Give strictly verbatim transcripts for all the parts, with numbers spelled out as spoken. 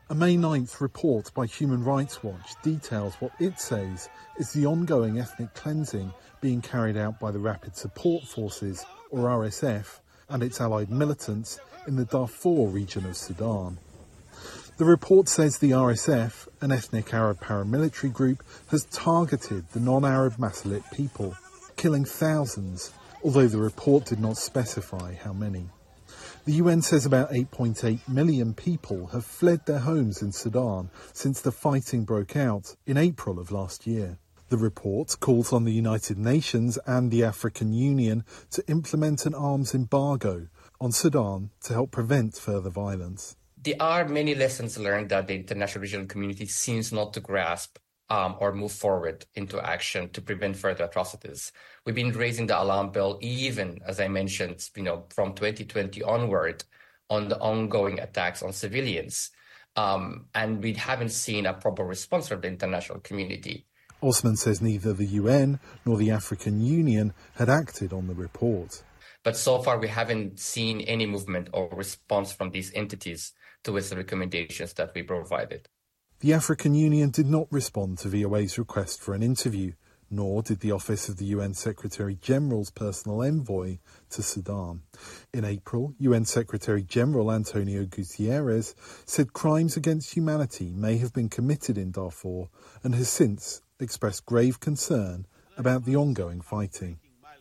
A May ninth report by Human Rights Watch details what it says is the ongoing ethnic cleansing being carried out by the Rapid Support Forces, or R S F, and its allied militants in the Darfur region of Sudan. The report says the R S F, an ethnic Arab paramilitary group, has targeted the non-Arab Masalit people, killing thousands, although the report did not specify how many. The U N says about eight point eight million people have fled their homes in Sudan since the fighting broke out in April of last year. The report calls on the United Nations and the African Union to implement an arms embargo on Sudan to help prevent further violence. There are many lessons learned that the international regional community seems not to grasp um, or move forward into action to prevent further atrocities. We've been raising the alarm bell even, as I mentioned, you know, from twenty twenty onward on the ongoing attacks on civilians. Um, and we haven't seen a proper response from the international community. Osman says neither the U N nor the African Union had acted on the report. But so far, we haven't seen any movement or response from these entities towards the recommendations that we provided. The African Union did not respond to V O A's request for an interview, nor did the Office of the U N Secretary-General's personal envoy to Sudan. In April, U N Secretary-General Antonio Guterres said crimes against humanity may have been committed in Darfur and has since expressed grave concern about the ongoing fighting.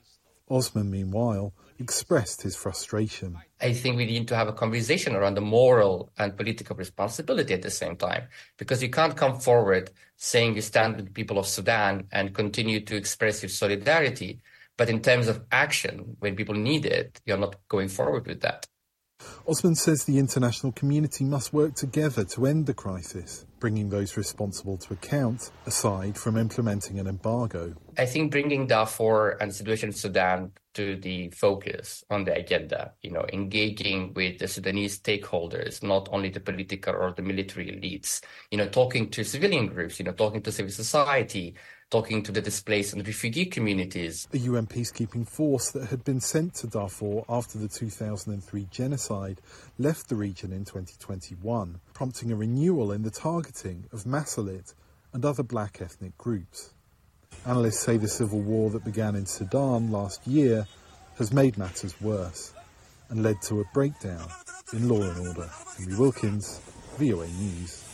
Osman, meanwhile, expressed his frustration. I think we need to have a conversation around the moral and political responsibility at the same time, because you can't come forward saying you stand with the people of Sudan and continue to express your solidarity, but in terms of action, when people need it, you're not going forward with that. Osman says the international community must work together to end the crisis, bringing those responsible to account, aside from implementing an embargo. I think bringing Darfur and the situation in Sudan to the focus on the agenda, you know, engaging with the Sudanese stakeholders, not only the political or the military elites, you know, talking to civilian groups, you know, talking to civil society, talking to the displaced and refugee communities. A U N peacekeeping force that had been sent to Darfur after the two thousand three genocide left the region in twenty twenty-one, prompting a renewal in the targeting of Masalit and other black ethnic groups. Analysts say the civil war that began in Sudan last year has made matters worse and led to a breakdown in law and order. Henry Wilkins, V O A News.